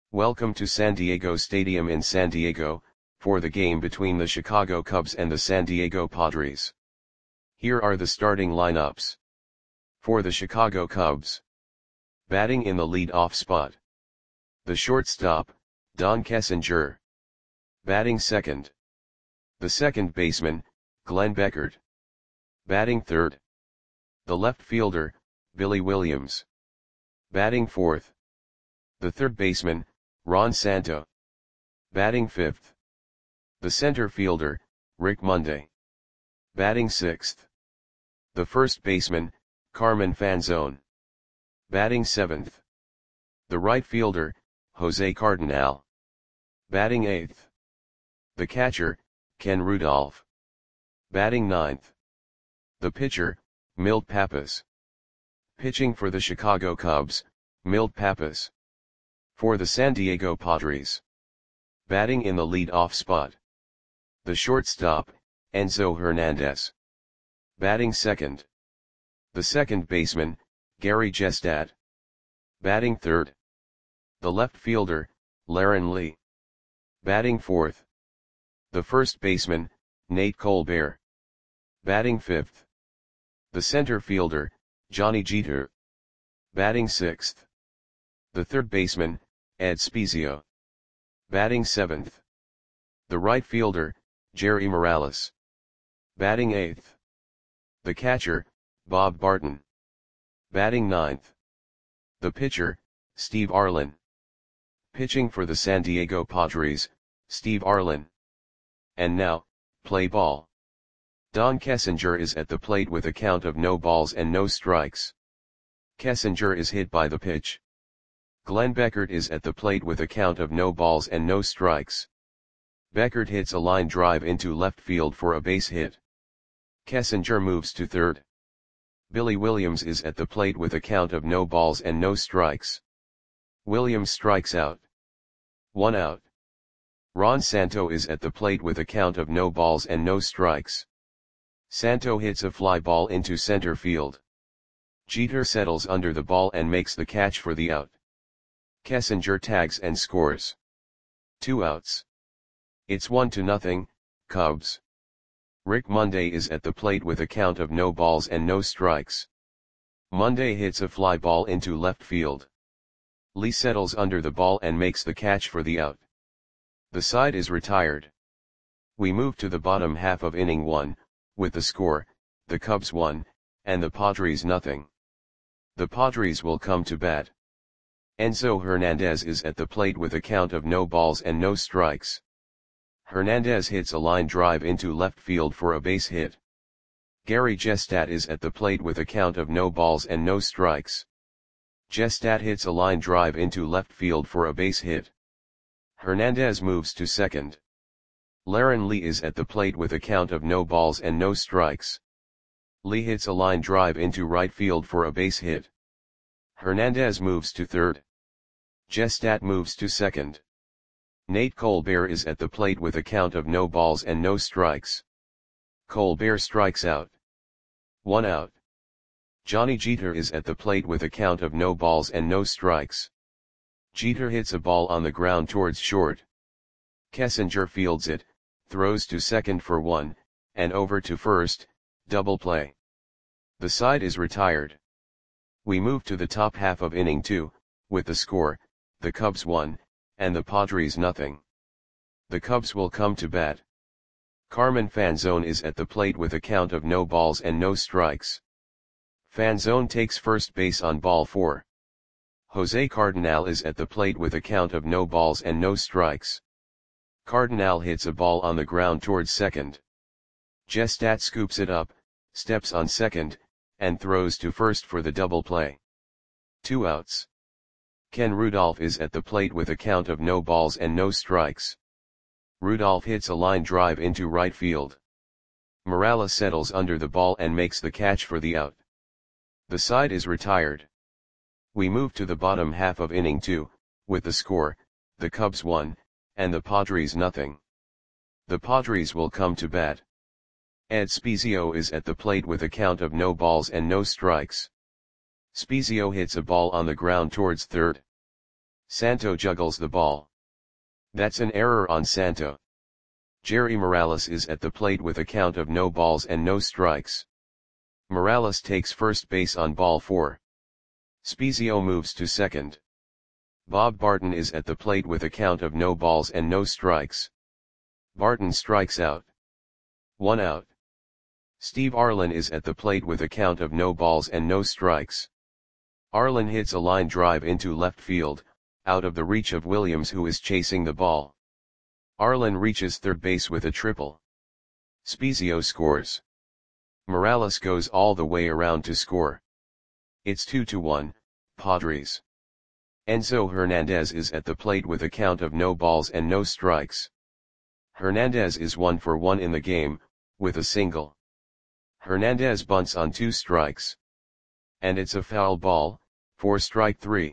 Welcome to San Diego Stadium in San Diego, for the game between the Chicago Cubs and the San Diego Padres. Here are the starting lineups. For the Chicago Cubs. Batting in the lead-off spot. The shortstop, Don Kessinger. Batting second. The second baseman, Glenn Beckert. Batting third. The left fielder, Billy Williams. Batting fourth. The third baseman, Ron Santo. Batting fifth. The center fielder, Rick Monday. Batting sixth. The first baseman, Carmen Fanzone. Batting seventh. The right fielder, Jose Cardinal. Batting eighth. The catcher, Ken Rudolph. Batting ninth. The pitcher, Milt Pappas. Pitching for the Chicago Cubs, Milt Pappas. For the San Diego Padres. Batting in the lead-off spot. The shortstop, Enzo Hernandez. Batting second. The second baseman, Gary Jestad. Batting third. The left fielder, Laren Lee. Batting fourth. The first baseman, Nate Colbert. Batting fifth. The center fielder, Johnny Jeter. Batting sixth. The third baseman, Ed Spezio. Batting seventh. The right fielder, Jerry Morales. Batting eighth. The catcher, Bob Barton. Batting ninth. The pitcher, Steve Arlen. Pitching for the San Diego Padres, Steve Arlen. And now, play ball. Don Kessinger is at the plate with a count of no balls and no strikes. Kessinger is hit by the pitch. Glenn Beckert is at the plate with a count of no balls and no strikes. Beckert hits a line drive into left field for a base hit. Kessinger moves to third. Billy Williams is at the plate with a count of no balls and no strikes. Williams strikes out. 1 out. Ron Santo is at the plate with a count of no balls and no strikes. Santo hits a fly ball into center field. Jeter settles under the ball and makes the catch for the out. Kessinger tags and scores. 2 outs. It's 1-0, Cubs. Rick Monday is at the plate with a count of no balls and no strikes. Monday hits a fly ball into left field. Lee settles under the ball and makes the catch for the out. The side is retired. We move to the bottom half of inning 1, with the score, the Cubs 1, and the Padres 0. The Padres will come to bat. Enzo Hernandez is at the plate with a count of no balls and no strikes. Hernandez hits a line drive into left field for a base hit. Gary Jestad is at the plate with a count of no balls and no strikes. Jestad hits a line drive into left field for a base hit. Hernandez moves to second. Laren Lee is at the plate with a count of no balls and no strikes. Lee hits a line drive into right field for a base hit. Hernandez moves to third. Jestad moves to second. Nate Colbert is at the plate with a count of no balls and no strikes. Colbert strikes out. 1 out. Johnny Jeter is at the plate with a count of no balls and no strikes. Jeter hits a ball on the ground towards short. Kessinger fields it, throws to second for 1, and over to first, double play. The side is retired. We move to the top half of inning 2, with the score, the Cubs 1, and the Padres 0. The Cubs will come to bat. Carmen Fanzone is at the plate with a count of no balls and no strikes. Fanzone takes first base on ball 4. Jose Cardinal is at the plate with a count of no balls and no strikes. Cardinal hits a ball on the ground towards second. Jestad scoops it up, steps on second, and throws to first for the double play. 2 outs. Ken Rudolph is at the plate with a count of no balls and no strikes. Rudolph hits a line drive into right field. Morales settles under the ball and makes the catch for the out. The side is retired. We move to the bottom half of inning 2, with the score, the Cubs 1, and the Padres 0. The Padres will come to bat. Ed Spezio is at the plate with a count of no balls and no strikes. Spezio hits a ball on the ground towards third. Santo juggles the ball. That's an error on Santo. Jerry Morales is at the plate with a count of no balls and no strikes. Morales takes first base on ball 4. Spiezio moves to second. Bob Barton is at the plate with a count of no balls and no strikes. Barton strikes out. 1 out. Steve Arlen is at the plate with a count of no balls and no strikes. Arlen hits a line drive into left field, out of the reach of Williams, who is chasing the ball. Arlen reaches third base with a triple. Spiezio scores. Morales goes all the way around to score. It's 2-1, Padres. Enzo Hernandez is at the plate with a count of no balls and no strikes. Hernandez is 1 for 1 in the game, with a single. Hernandez bunts on 2 strikes. And it's a foul ball, for strike 3.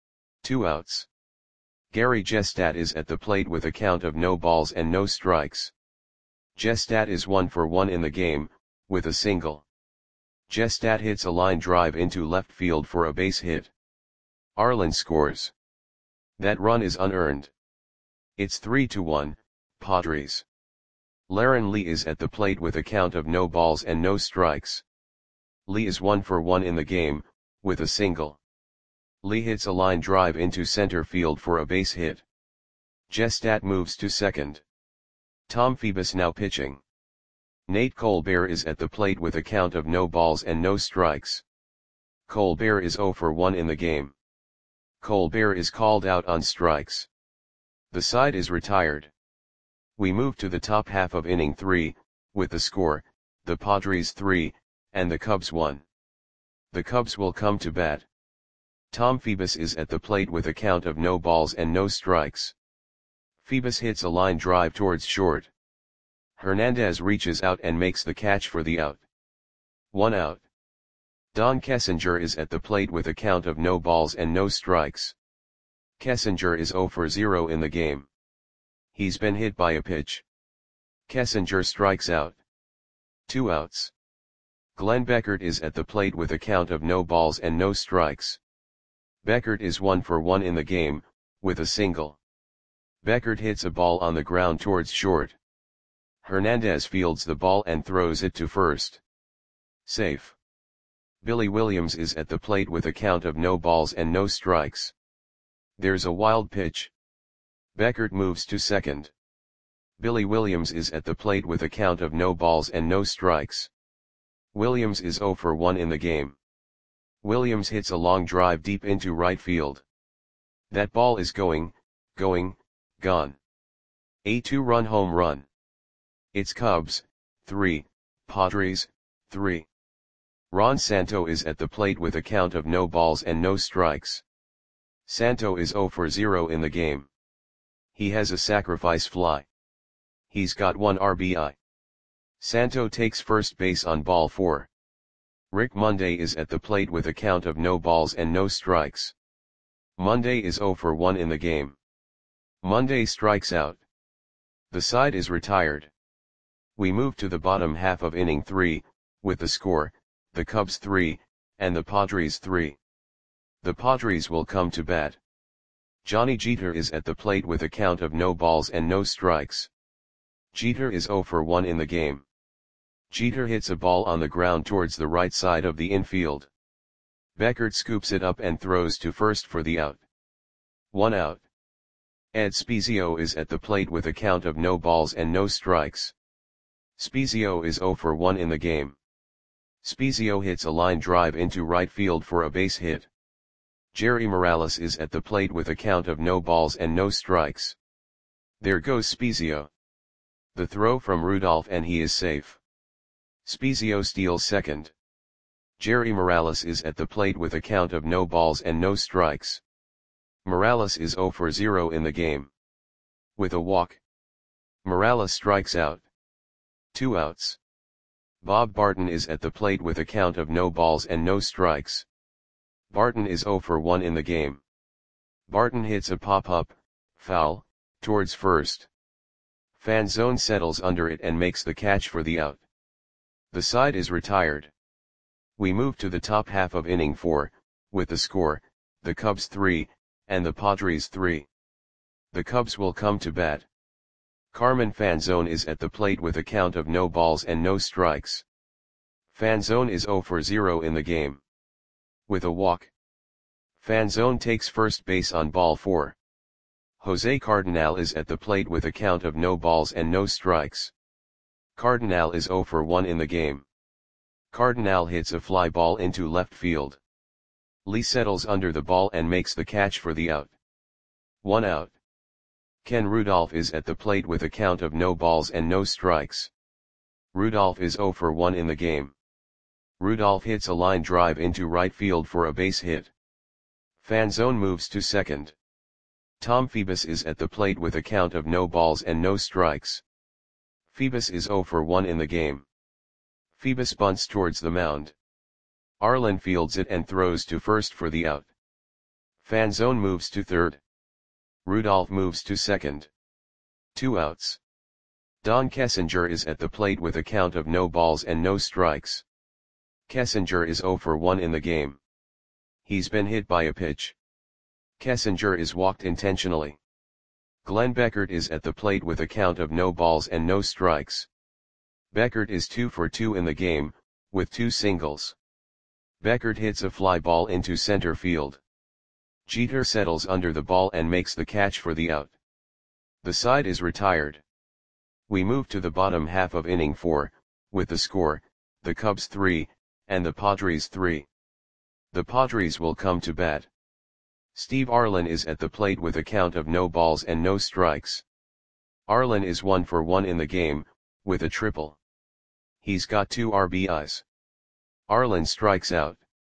2 outs. Gary Gestat is at the plate with a count of no balls and no strikes. Gestat is 1 for 1 in the game, with a single. Gestat hits a line drive into left field for a base hit. Arlen scores. That run is unearned. It's 3-1, Padres. Laren Lee is at the plate with a count of no balls and no strikes. Lee is 1 for 1 in the game, with a single. Lee hits a line drive into center field for a base hit. Gestat moves to second. Tom Phoebus now pitching. Nate Colbert is at the plate with a count of no balls and no strikes. Colbert is 0 for 1 in the game. Colbert is called out on strikes. The side is retired. We move to the top half of inning 3, with the score, the Padres 3, and the Cubs 1. The Cubs will come to bat. Tom Phoebus is at the plate with a count of no balls and no strikes. Phoebus hits a line drive towards short. Hernandez reaches out and makes the catch for the out. 1 out. Don Kessinger is at the plate with a count of no balls and no strikes. Kessinger is 0 for 0 in the game. He's been hit by a pitch. Kessinger strikes out. 2 outs. Glenn Beckert is at the plate with a count of no balls and no strikes. Beckert is 1 for 1 in the game, with a single. Beckert hits a ball on the ground towards short. Hernandez fields the ball and throws it to first. Safe. Billy Williams is at the plate with a count of no balls and no strikes. There's a wild pitch. Beckert moves to second. Billy Williams is at the plate with a count of no balls and no strikes. Williams is 0 for 1 in the game. Williams hits a long drive deep into right field. That ball is gone. A 2-run home run. It's Cubs, 3, Padres, 3. Ron Santo is at the plate with a count of no balls and no strikes. Santo is 0 for 0 in the game. He has a sacrifice fly. He's got 1 RBI. Santo takes first base on ball 4. Rick Monday is at the plate with a count of no balls and no strikes. Monday is 0 for 1 in the game. Monday strikes out. The side is retired. We move to the bottom half of inning 3, with the score, the Cubs 3, and the Padres 3. The Padres will come to bat. Johnny Jeter is at the plate with a count of no balls and no strikes. Jeter is 0 for 1 in the game. Jeter hits a ball on the ground towards the right side of the infield. Beckert scoops it up and throws to first for the out. 1 out. Ed Spiezio is at the plate with a count of no balls and no strikes. Spiezio is 0 for 1 in the game. Spiezio hits a line drive into right field for a base hit. Jerry Morales is at the plate with a count of no balls and no strikes. There goes Spiezio. The throw from Rudolph and he is safe. Spiezio steals second. Jerry Morales is at the plate with a count of no balls and no strikes. Morales is 0 for 0 in the game. With a walk. Morales strikes out. 2 outs. Bob Barton is at the plate with a count of no balls and no strikes. Barton is 0 for 1 in the game. Barton hits a pop-up, foul, towards first. Fanzone settles under it and makes the catch for the out. The side is retired. We move to the top half of inning 4, with the score, the Cubs 3, and the Padres 3. The Cubs will come to bat. Carmen Fanzone is at the plate with a count of no balls and no strikes. Fanzone is 0 for 0 in the game. With a walk. Fanzone takes first base on ball 4. Jose Cardinal is at the plate with a count of no balls and no strikes. Cardinal is 0 for 1 in the game. Cardinal hits a fly ball into left field. Lee settles under the ball and makes the catch for the out. 1 out. Ken Rudolph is at the plate with a count of no balls and no strikes. Rudolph is 0 for 1 in the game. Rudolph hits a line drive into right field for a base hit. Fanzone moves to second. Tom Phoebus is at the plate with a count of no balls and no strikes. Phoebus is 0 for 1 in the game. Phoebus bunts towards the mound. Arlen fields it and throws to first for the out. Fanzone moves to third. Rudolph moves to second. 2 outs. Don Kessinger is at the plate with a count of no balls and no strikes. Kessinger is 0 for 1 in the game. He's been hit by a pitch. Kessinger is walked intentionally. Glenn Beckert is at the plate with a count of no balls and no strikes. Beckert is 2 for 2 in the game, with 2 singles. Beckert hits a fly ball into center field. Jeter settles under the ball and makes the catch for the out. The side is retired. We move to the bottom half of inning 4, with the score, the Cubs 3, and the Padres 3. The Padres will come to bat. Steve Arlen is at the plate with a count of no balls and no strikes. Arlen is 1 for 1 in the game, with a triple. He's got 2 RBIs. Arlen strikes out.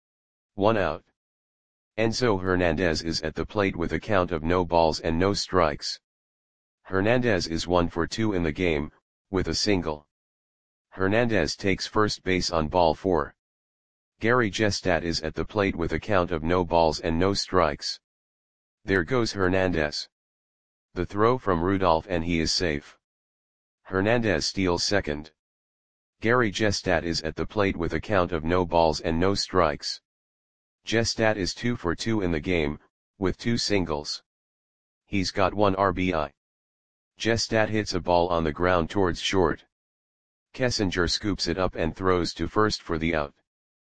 1 out. Enzo Hernandez is at the plate with a count of no balls and no strikes. Hernandez is 1 for 2 in the game, with a single. Hernandez takes first base on ball 4. Gary Gestat is at the plate with a count of no balls and no strikes. There goes Hernandez. The throw from Rudolph and he is safe. Hernandez steals second. Gary Gestat is at the plate with a count of no balls and no strikes. Gestat is 2 for 2 in the game, with 2 singles. He's got 1 RBI. Gestat hits a ball on the ground towards short. Kessinger scoops it up and throws to first for the out.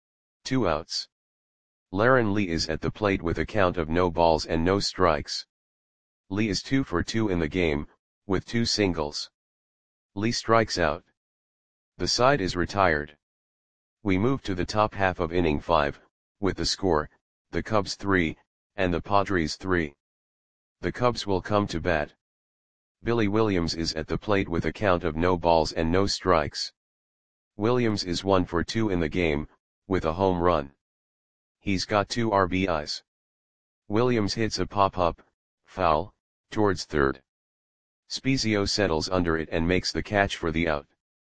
2 outs. Laren Lee is at the plate with a count of no balls and no strikes. Lee is 2 for 2 in the game, with 2 singles. Lee strikes out. The side is retired. We move to the top half of inning 5, with the score, the Cubs 3, and the Padres 3. The Cubs will come to bat. Billy Williams is at the plate with a count of no balls and no strikes. Williams is 1 for 2 in the game, with a home run. He's got 2 RBIs. Williams hits a pop-up, foul, towards third. Spezio settles under it and makes the catch for the out.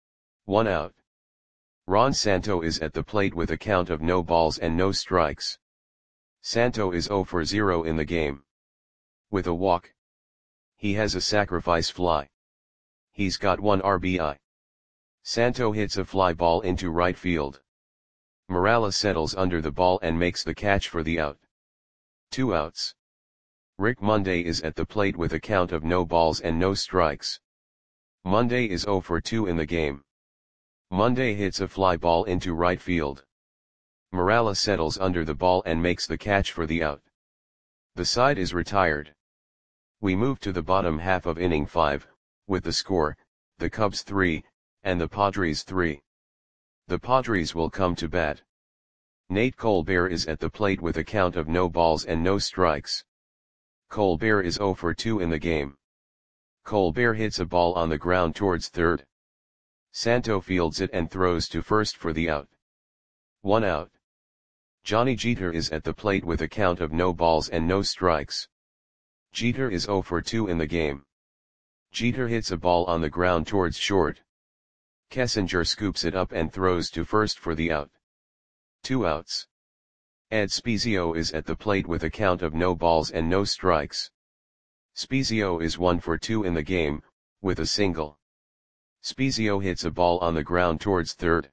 1 out. Ron Santo is at the plate with a count of no balls and no strikes. Santo is 0 for 0 in the game. With a walk. He has a sacrifice fly. He's got 1 RBI. Santo hits a fly ball into right field. Morales settles under the ball and makes the catch for the out. 2 outs. Rick Monday is at the plate with a count of no balls and no strikes. Monday is 0 for 2 in the game. Monday hits a fly ball into right field. Morales settles under the ball and makes the catch for the out. The side is retired. We move to the bottom half of inning 5, with the score, the Cubs 3, and the Padres 3. The Padres will come to bat. Nate Colbert is at the plate with a count of no balls and no strikes. Colbert is 0 for 2 in the game. Colbert hits a ball on the ground towards third. Santo fields it and throws to first for the out. 1 out. Johnny Jeter is at the plate with a count of no balls and no strikes. Jeter is 0 for 2 in the game. Jeter hits a ball on the ground towards short. Kessinger scoops it up and throws to first for the out. 2 outs. Ed Spezio is at the plate with a count of no balls and no strikes. Spezio is 1 for 2 in the game, with a single. Spezio hits a ball on the ground towards third.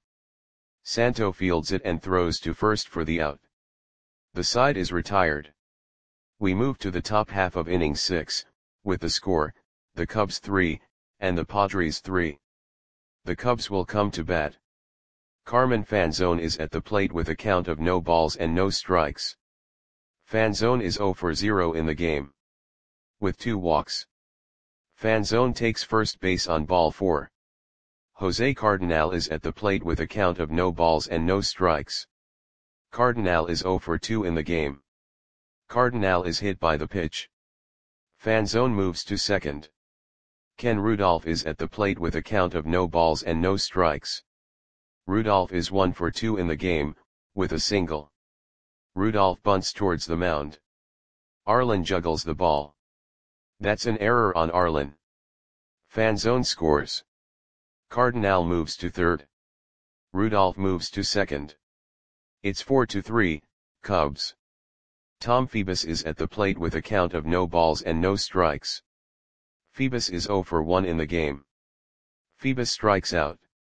Santo fields it and throws to first for the out. The side is retired. We move to the top half of inning 6, with the score, the Cubs 3, and the Padres 3. The Cubs will come to bat. Carmen Fanzone is at the plate with a count of no balls and no strikes. Fanzone is 0 for 0 in the game, with 2 walks. Fanzone takes first base on ball 4. Jose Cardinal is at the plate with a count of no balls and no strikes. Cardinal is 0 for 2 in the game. Cardinal is hit by the pitch. Fanzone moves to second. Ken Rudolph is at the plate with a count of no balls and no strikes. Rudolph is 1 for 2 in the game, with a single. Rudolph bunts towards the mound. Arlen juggles the ball. That's an error on Arlen. Fanzone scores. Cardinal moves to third. Rudolph moves to second. It's 4-3, Cubs. Tom Phoebus is at the plate with a count of no balls and no strikes. Phoebus is 0 for 1 in the game. Phoebus strikes out.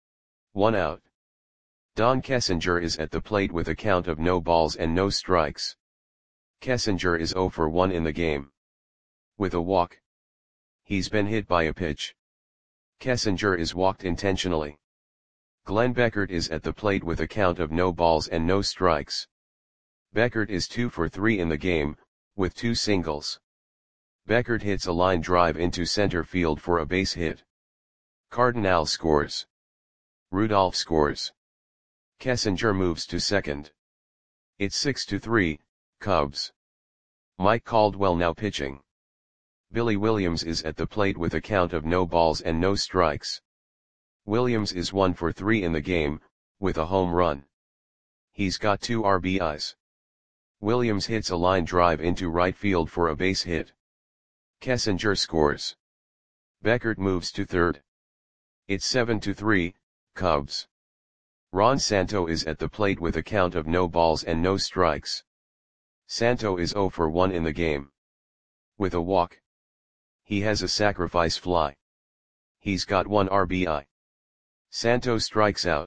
1 out. Don Kessinger is at the plate with a count of no balls and no strikes. Kessinger is 0 for 1 in the game, with a walk. He's been hit by a pitch. Kessinger is walked intentionally. Glenn Beckert is at the plate with a count of no balls and no strikes. Beckert is 2 for 3 in the game, with 2 singles. Beckert hits a line drive into center field for a base hit. Cardinal scores. Rudolph scores. Kessinger moves to second. It's 6-3, Cubs. Mike Caldwell now pitching. Billy Williams is at the plate with a count of no balls and no strikes. Williams is 1 for 3 in the game, with a home run. He's got 2 RBIs. Williams hits a line drive into right field for a base hit. Kessinger scores. Beckert moves to third. It's 7-3, Cubs. Ron Santo is at the plate with a count of no balls and no strikes. Santo is 0 for 1 in the game, with a walk. He has a sacrifice fly. He's got 1 RBI. Santo strikes out.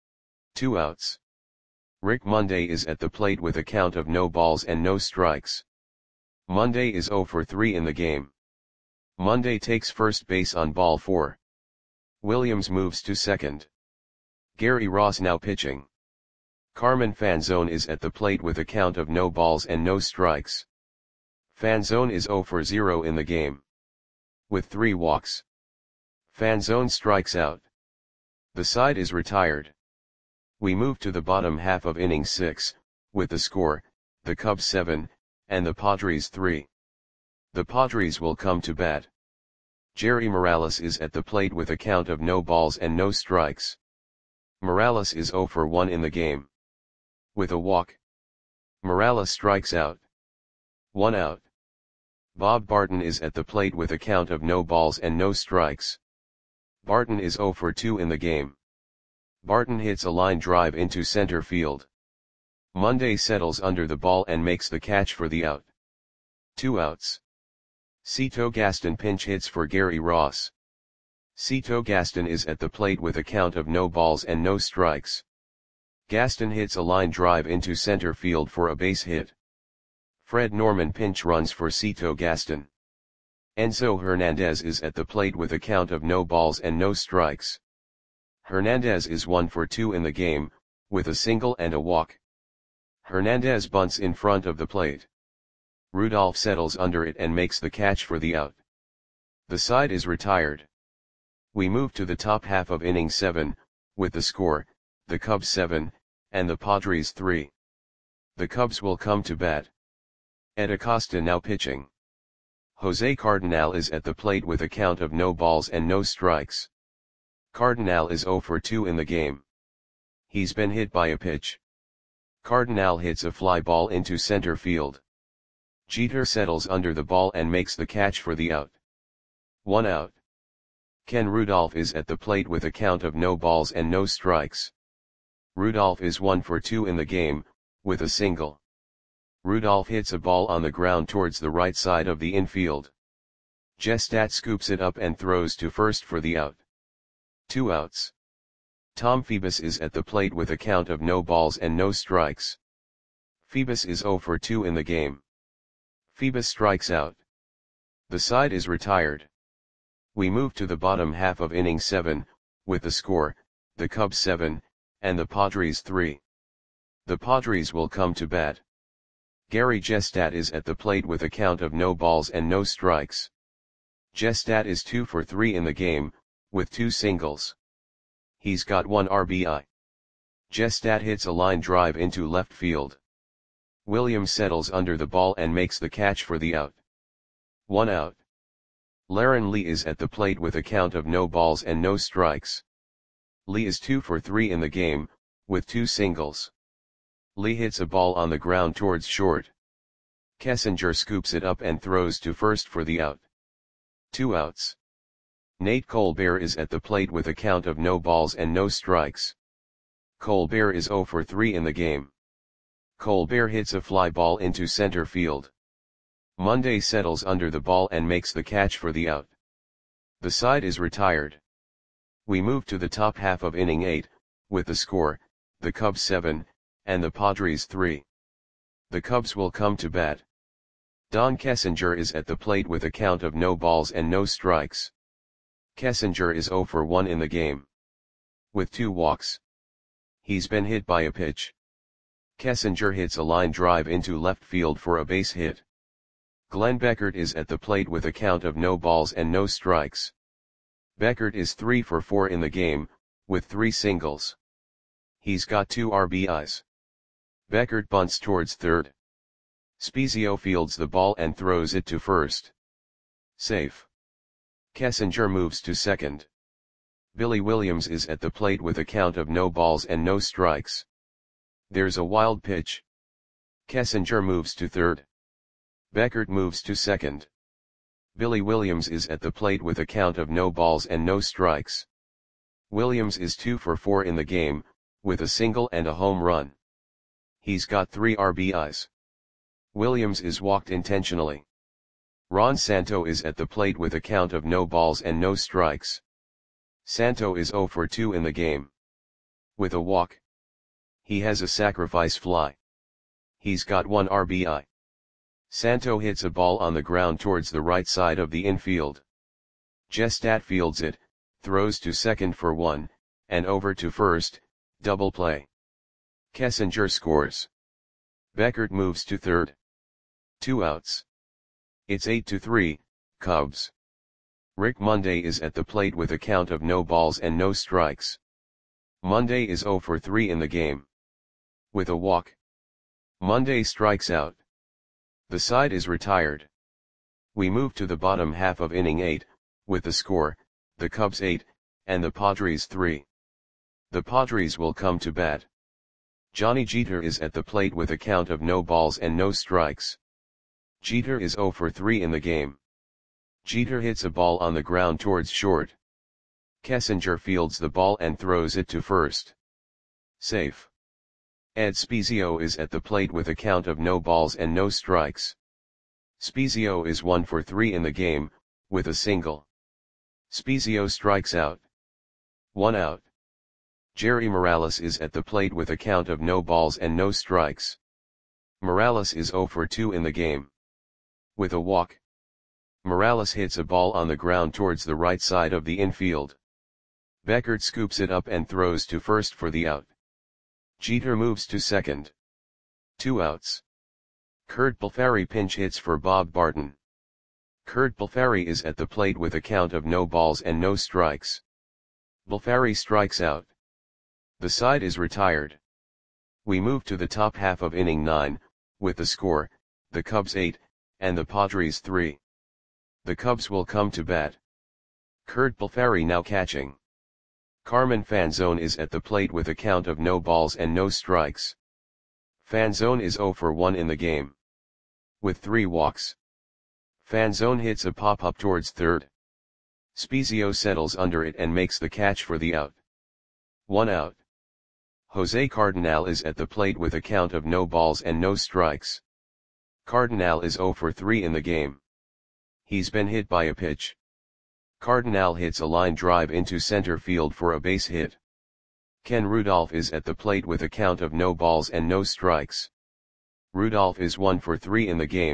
2 outs. Rick Monday is at the plate with a count of no balls and no strikes. Monday is 0 for 3 in the game. Monday takes first base on ball 4. Williams moves to second. Gary Ross now pitching. Carmen Fanzone is at the plate with a count of no balls and no strikes. Fanzone is 0 for 0 in the game, with 3 walks. Fanzone strikes out. The side is retired. We move to the bottom half of inning 6, with the score, the Cubs 7, and the Padres 3. The Padres will come to bat. Jerry Morales is at the plate with a count of no balls and no strikes. Morales is 0 for 1 in the game, with a walk. Morales strikes out. 1 out. Bob Barton is at the plate with a count of no balls and no strikes. Barton is 0 for 2 in the game. Barton hits a line drive into center field. Monday settles under the ball and makes the catch for the out. 2 outs. Cito Gaston pinch hits for Gary Ross. Cito Gaston is at the plate with a count of no balls and no strikes. Gaston hits a line drive into center field for a base hit. Fred Norman pinch runs for Cito Gaston. Enzo Hernandez is at the plate with a count of no balls and no strikes. Hernandez is 1 for 2 in the game, with a single and a walk. Hernandez bunts in front of the plate. Rudolph settles under it and makes the catch for the out. The side is retired. We move to the top half of inning 7, with the score, the Cubs 7, and the Padres 3. The Cubs will come to bat. Ed Acosta now pitching. Jose Cardinal is at the plate with a count of no balls and no strikes. Cardinal is 0 for 2 in the game. He's been hit by a pitch. Cardinal hits a fly ball into center field. Jeter settles under the ball and makes the catch for the out. 1 out. Ken Rudolph is at the plate with a count of no balls and no strikes. Rudolph is 1 for 2 in the game, with a single. Rudolph hits a ball on the ground towards the right side of the infield. Gestat scoops it up and throws to first for the out. 2 outs. Tom Phoebus is at the plate with a count of no balls and no strikes. Phoebus is 0 for 2 in the game. Phoebus strikes out. The side is retired. We move to the bottom half of inning 7, with the score, the Cubs 7, and the Padres 3. The Padres will come to bat. Gary Gestat is at the plate with a count of no balls and no strikes. Gestat is 2 for 3 in the game, with 2 singles. He's got 1 RBI. Gestat hits a line drive into left field. Williams settles under the ball and makes the catch for the out. 1 out. Laren Lee is at the plate with a count of no balls and no strikes. Lee is 2 for 3 in the game, with 2 singles. Lee hits a ball on the ground towards short. Kessinger scoops it up and throws to first for the out. 2 outs. Nate Colbert is at the plate with a count of no balls and no strikes. Colbert is 0 for 3 in the game. Colbert hits a fly ball into center field. Monday settles under the ball and makes the catch for the out. The side is retired. We move to the top half of inning 8, with the score, the Cubs 7, and the Padres 3. The Cubs will come to bat. Don Kessinger is at the plate with a count of no balls and no strikes. Kessinger is 0 for 1 in the game. With 2 walks. He's been hit by a pitch. Kessinger hits a line drive into left field for a base hit. Glenn Beckert is at the plate with a count of no balls and no strikes. Beckert is 3 for 4 in the game, with 3 singles. He's got 2 RBIs. Beckert bunts towards third. Spezio fields the ball and throws it to first. Safe. Kessinger moves to second. Billy Williams is at the plate with a count of no balls and no strikes. There's a wild pitch. Kessinger moves to third. Beckert moves to second. Billy Williams is at the plate with a count of no balls and no strikes. Williams is 2 for 4 in the game, with a single and a home run. He's got 3 RBIs. Williams is walked intentionally. Ron Santo is at the plate with a count of no balls and no strikes. Santo is 0 for 2 in the game. With a walk. He has a sacrifice fly. He's got 1 RBI. Santo hits a ball on the ground towards the right side of the infield. Gestat fields it, throws to second for 1, and over to first, double play. Kessinger scores. Beckert moves to third. 2 outs. It's 8-3, Cubs. Rick Monday is at the plate with a count of no balls and no strikes. Monday is 0 for 3 in the game. With a walk. Monday strikes out. The side is retired. We move to the bottom half of inning 8, with the score, the Cubs 8, and the Padres 3. The Padres will come to bat. Johnny Jeter is at the plate with a count of no balls and no strikes. Jeter is 0 for 3 in the game. Jeter hits a ball on the ground towards short. Kessinger fields the ball and throws it to first. Safe. Ed Spezio is at the plate with a count of no balls and no strikes. Spezio is 1 for 3 in the game, with a single. Spezio strikes out. 1 out. Jerry Morales is at the plate with a count of no balls and no strikes. Morales is 0 for 2 in the game. With a walk. Morales hits a ball on the ground towards the right side of the infield. Beckert scoops it up and throws to first for the out. Jeter moves to second. 2 outs. Curt Palfari pinch hits for Bob Barton. Curt Palfari is at the plate with a count of no balls and no strikes. Palfari strikes out. The side is retired. We move to the top half of inning 9, with the score, the Cubs 8, and the Padres 3. The Cubs will come to bat. Curt Palfari now catching. Carmen Fanzone is at the plate with a count of no balls and no strikes. Fanzone is 0 for 1 in the game. With 3 walks. Fanzone hits a pop-up towards third. Spezio settles under it and makes the catch for the out. 1 out. Jose Cardenal is at the plate with a count of no balls and no strikes. Cardenal is 0 for 3 in the game. He's been hit by a pitch. Cardenal hits a line drive into center field for a base hit. Ken Rudolph is at the plate with a count of no balls and no strikes. Rudolph is 1 for 3 in the game,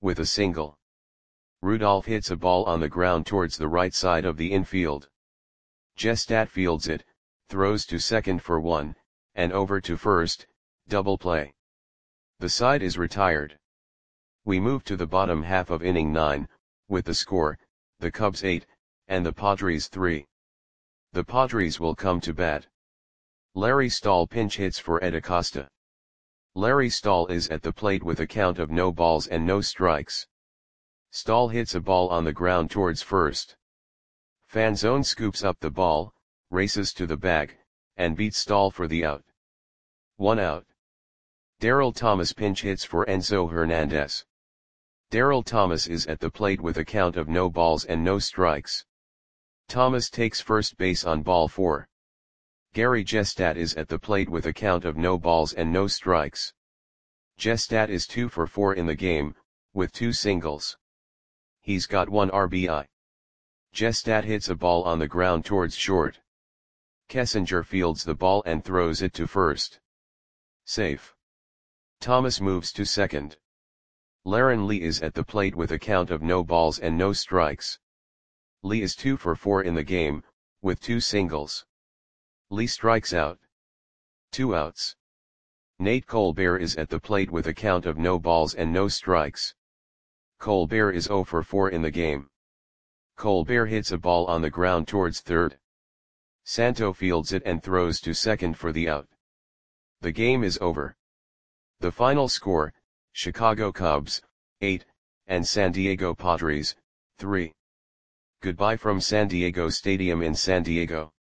with a single. Rudolph hits a ball on the ground towards the right side of the infield. Gestat fields it, throws to second for 1, and over to first, double play. The side is retired. We move to the bottom half of inning 9, with the score, the Cubs 8, and the Padres 3. The Padres will come to bat. Larry Stahl pinch hits for Ed Acosta. Larry Stahl is at the plate with a count of no balls and no strikes. Stahl hits a ball on the ground towards first. Fanzone scoops up the ball, races to the bag, and beats Stahl for the out. 1 out. Darryl Thomas pinch hits for Enzo Hernandez. Darryl Thomas is at the plate with a count of no balls and no strikes. Thomas takes first base on ball 4. Gary Gestat is at the plate with a count of no balls and no strikes. Gestat is 2 for 4 in the game, with 2 singles. He's got 1 RBI. Gestat hits a ball on the ground towards short. Kessinger fields the ball and throws it to first. Safe. Thomas moves to second. Laren Lee is at the plate with a count of no balls and no strikes. Lee is 2 for 4 in the game, with 2 singles. Lee strikes out. 2 outs. Nate Colbert is at the plate with a count of no balls and no strikes. Colbert is 0 for 4 in the game. Colbert hits a ball on the ground towards third. Santo fields it and throws to second for the out. The game is over. The final score, Chicago Cubs, 8, and San Diego Padres, 3. Goodbye from San Diego Stadium in San Diego.